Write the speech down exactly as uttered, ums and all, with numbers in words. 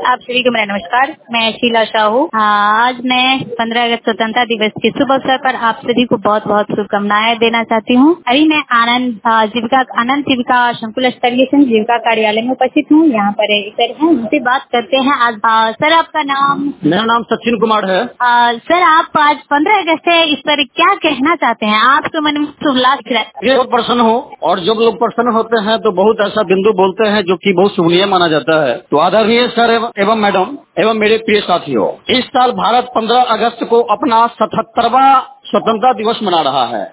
आप सभी को मेरा नमस्कार। मैं शीला साहू। आज मैं पंद्रह अगस्त स्वतंत्रता दिवस के शुभ अवसर पर आप सभी को बहुत बहुत शुभकामनाएं देना चाहती हूँ। अभी मैं आनंद अ, जीविका आनंद जीविका संकुल स्तरीय संघ जीविका कार्यालय में उपस्थित हूँ। यहाँ पर एक सर हैं, उनसे बात करते हैं। आज अ, सर आपका नाम? मेरा नाम सचिन कुमार है। अ, सर आप आज पंद्रह अगस्त है, इस पर क्या कहना चाहते हैं? आपके मन में उल्लास दिख रहा है। ये बहुत प्रसन्न हो, और जब लोग प्रसन्न होते हैं तो बहुत ऐसा बिंदु बोलते हैं जो कि बहुत शुभनीय माना जाता है। तो आदरणीय सर एवं, एवं मैडम एवं मेरे प्रिय साथियों, इस साल भारत पंद्रह अगस्त को अपना सतहत्तरवां स्वतंत्रता दिवस मना रहा है।